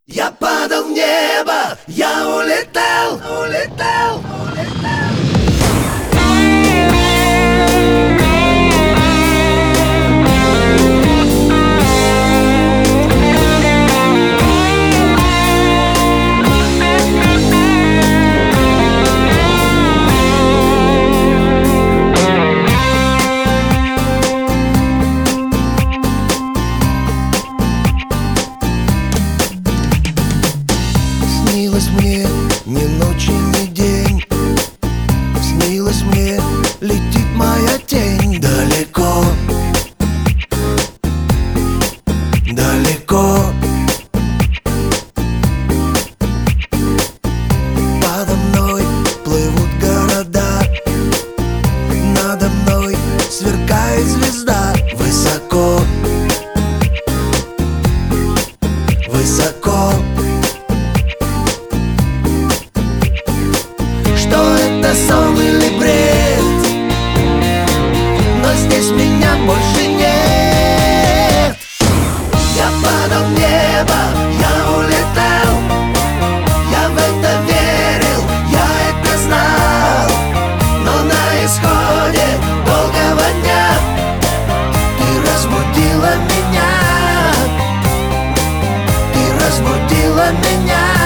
Я падал в небо, я улетал, улетал, улетал. Снилось мне ни ночи, ни день. Снилось мне, летит моя тень далеко, далеко. Подо мной плывут города, надо мной сверкает звезда. Высоко, высоко. Что это, сон или бред? Но здесь меня больше нет. Я падал в небо, я улетал. Я в это верил, я это знал. Но на исходе долгого дня ты разбудила меня, ты разбудила меня.